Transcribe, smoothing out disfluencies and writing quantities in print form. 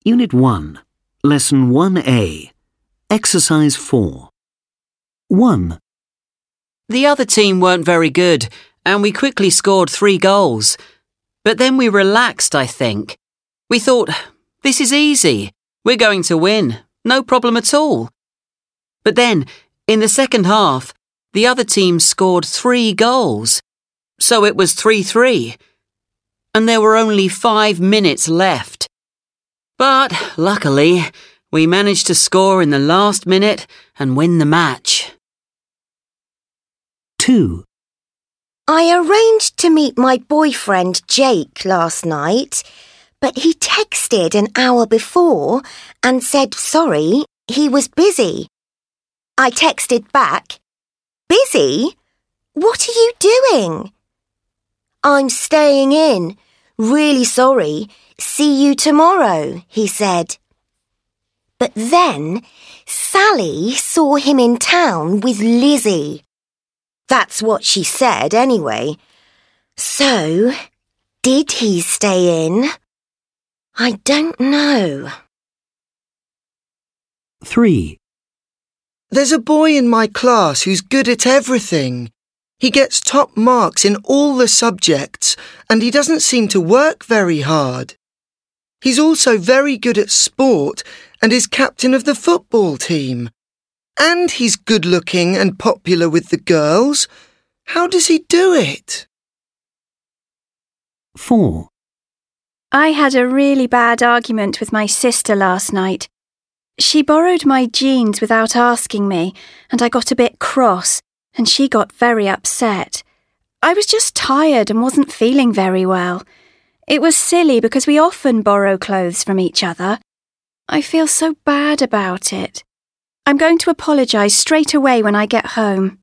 Unit 1, Lesson 1A, Exercise 4. 1. The other team weren't very good, and we quickly scored 3 goals. But then we relaxed, I think. We thought, this is easy. We're going to win. No problem at all. But then, in the second half, the other team scored 3 goals. So it was 3-3. And there were only 5 minutes left. But, luckily, we managed to score in the last minute and win the match. 2. I arranged to meet my boyfriend Jake last night, but he texted an hour before and said sorry, he was busy. I texted back, "Busy? What are you doing?" "I'm staying in. Really sorry. See you tomorrow," he said. But then Sally saw him in town with Lizzie. That's what she said anyway. So, did he stay in? I don't know. 3. There's a boy in my class who's good at everything. He gets top marks in all the subjects, and he doesn't seem to work very hard. He's also very good at sport and is captain of the football team. And he's good-looking and popular with the girls. How does he do it? 4. I had a really bad argument with my sister last night. She borrowed my jeans without asking me, and I got a bit cross, and she got very upset. I was just tired and wasn't feeling very well. It was silly because we often borrow clothes from each other. I feel so bad about it. I'm going to apologise straight away when I get home.